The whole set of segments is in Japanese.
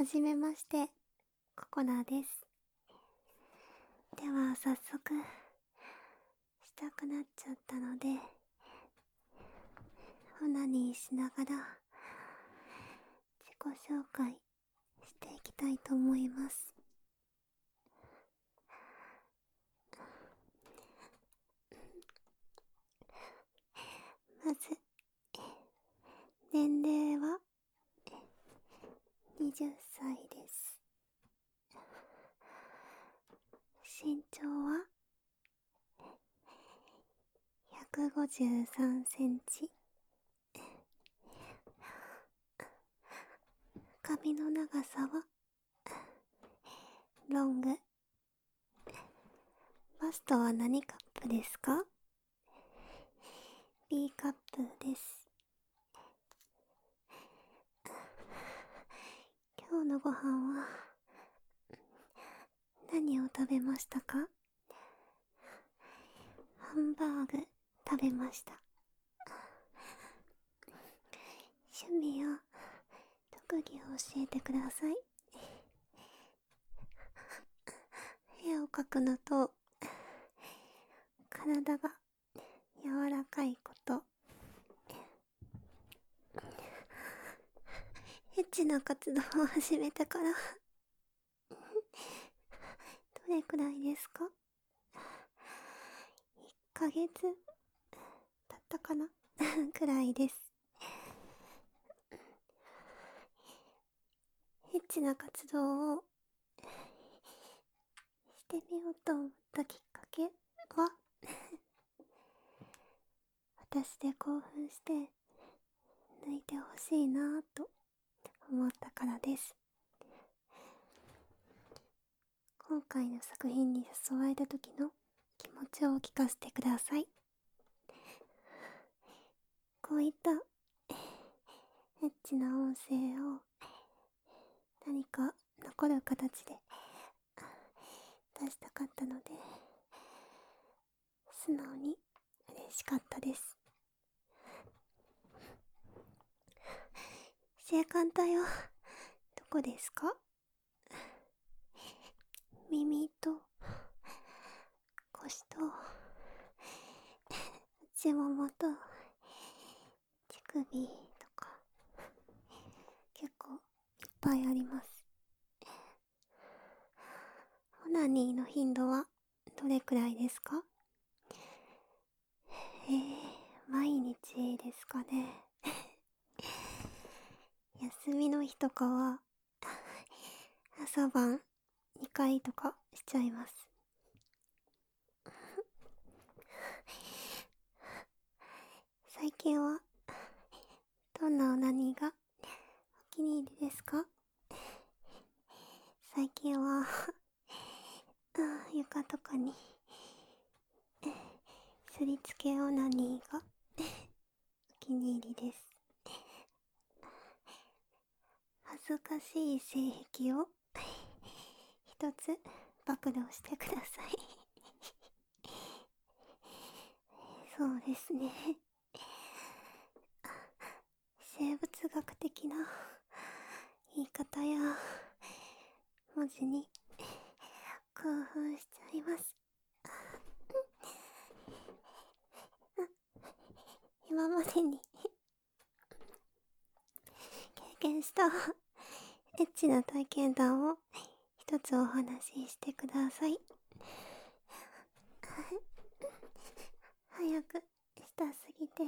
はじめまして、ココナです。では早速したくなっちゃったので、オナニーしながら自己紹介していきたいと思います。まず年齢は20歳です。身長は153センチ。髪の長さはロング。バストは何カップですか？ B カップです。今日のご飯は何を食べましたか？ハンバーグ食べました。趣味や特技を教えてください。絵を描くのと体が柔らかいこと。エッチな活動を始めてからどれくらいですか？1ヶ月経ったかなくらいです。エッチな活動をしてみようと思ったきっかけは私で興奮して抜いてほしいなぁと思ったからです。今回の作品に誘われた時の気持ちを聞かせてください。こういったエッチな音声を何か残る形で出したかったので、素直に嬉しかったです。性感帯はどこですか？耳と腰と内ももと乳首とか結構いっぱいあります。オナニーの頻度はどれくらいですか？毎日ですかね。休みの日とかは朝晩2回とかしちゃいます。最近はどんなオナニーがお気に入りですか？最近は床とかにすりつけオナニーがお気に入りです。恥ずかしい性癖を一つ暴露してください。そうですね。生物学的な言い方や文字に興奮しちゃいます。今までに経験したエッチな体験談を一つお話ししてください。早くしたすぎて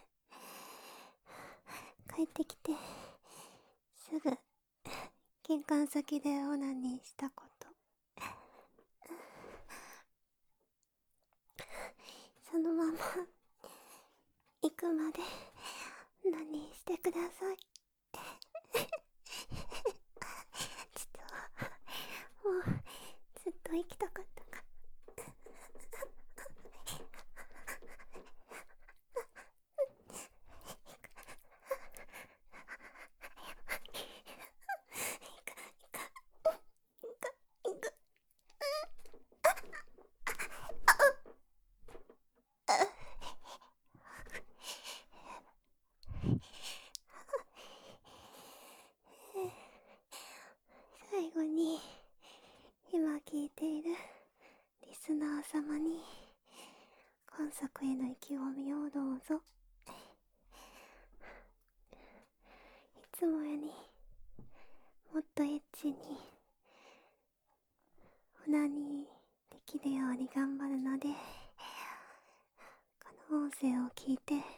帰ってきてすぐ玄関先でオナニーしたこと。そのまま行くまでオナニーしてください。実はもうずっと行きたかったから。 作への意気込みをどうぞ。いつもよりもっとエッチにオナニーできるように頑張るので、この音声を聞いて